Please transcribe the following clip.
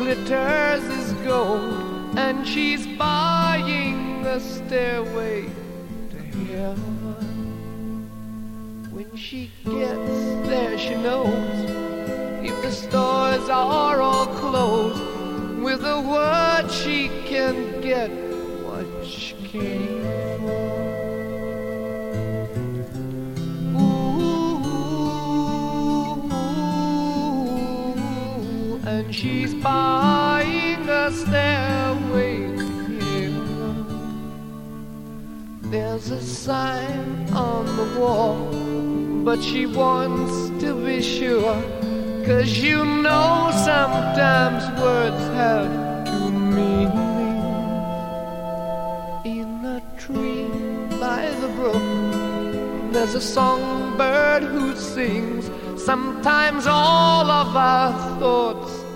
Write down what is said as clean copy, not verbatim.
glitters as gold, and she's buying a stairway to heaven. When she gets there, she knows if the stores are all closed, with a word she can get what she came for. Ooh, and she's buying a stairway to heaven. There's a sign on the wall, but she wants to be sure, 'cause you know sometimes words have two meanings. In a tree by the brook, there's a songbird who sings. Sometimes all of our thoughts